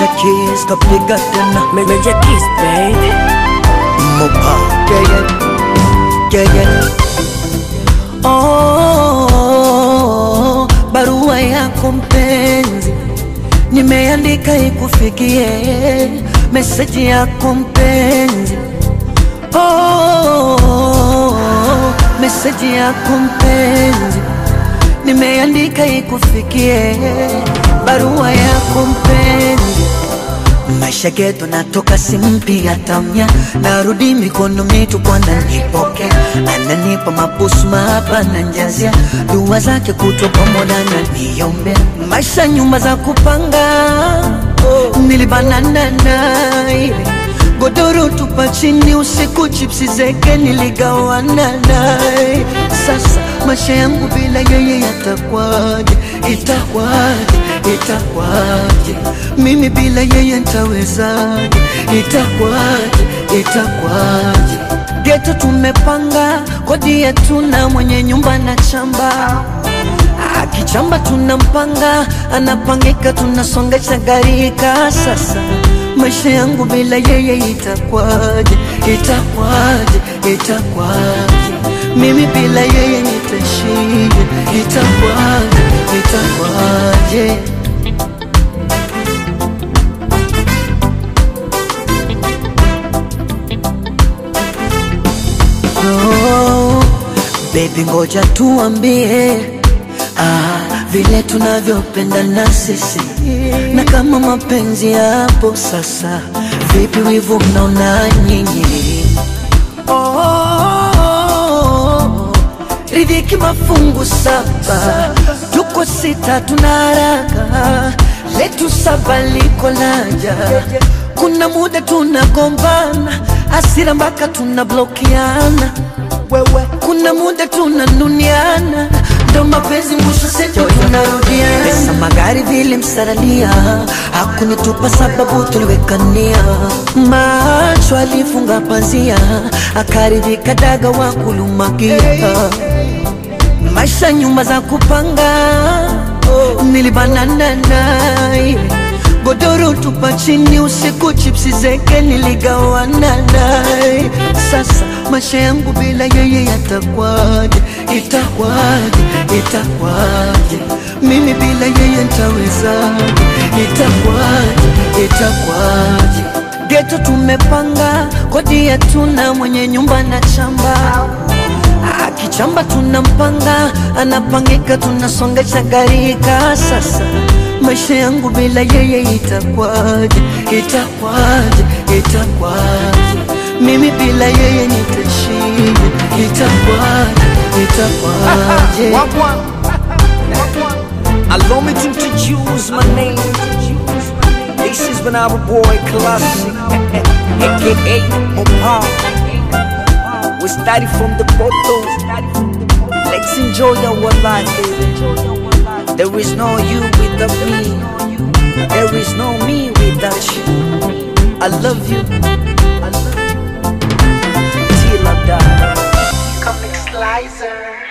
Major Keys kapiga tena. Major Keys baby. Mopa yeah. Oh, barua yako mpenzi nimeandika ikufikie, message yako mpenzi. Oh, message yako mpenzi nimeandika ikufikie, barua yako mpenzi. Maisha geto natoka simpi ya tamya, narudi mikono mitu kwa nipoke. Ananipa mabusu mapa na njazia, dua zake kutoka moda na niombe. Maisha nyumba za kupanga, nilibanana nae. Godoro tupa chini usiku, chipsi zeke niligawana nae. Sasa maisha yangu bila yeye yatakwaje, itakwaje, itakwaje? Mimi bila yeye nitawezaje, itakwaje, itakwaje? Geto tumepanga, kodi yetu na mwenye nyumba na chamba. Akichamba tunampanga, anapangika tunasongesha garika. Sasa maisha yangu bila yeye itakwaje, itakwaje, itakwaje? Mimi bila yeye nitashije, itakwaje, itakwaje? Oh, baby ngoja tuambie vile tunavyopendana sisi, na kama mapenzi yapo sasa, vipi wivu mnaona nyinyi? Oh, ridhiki mafungu 7, tuko 6 tuna haraka, letu 7 liko laja. Kuna muda tunagombana, hasira mpaka tunablokiana. Kuna muda tunanuniana, ndo mapenzi mwisho sejo tunarudiana. Pesa magari vile msaralia, hakunitupa sababu tuliwekania. Macho alifunga pazia, akaridhika daga wa kulumagia. Maisha nyumba za kupanga, nilibanana nae. Godoro tupa chini usiku, chipsi zeke niligawana nae. Sasa maisha yangu bila yeye yatakwaje, itakwaje, itakwaje? Mimi bila yeye nitawezaje, itakwaje, itakwaje? Geto tumepanga, kodi yetu na mwenye nyumba na chamba. Akichamba tunampanga, anapangika tunasongesha garika. Sasa maisha yangu bila yeye itakwaje, itakwaje, itakwaje? Mimi bila yeye nitashije, itakwaje, itakwaje? Allow me to introduce my name. This is when our boy Classic, aka Mopa. We started from the bottom. Let's enjoy our life, baby. There is no you without me, there is no me without you. I love you, I love you till I die. Comic Slicer.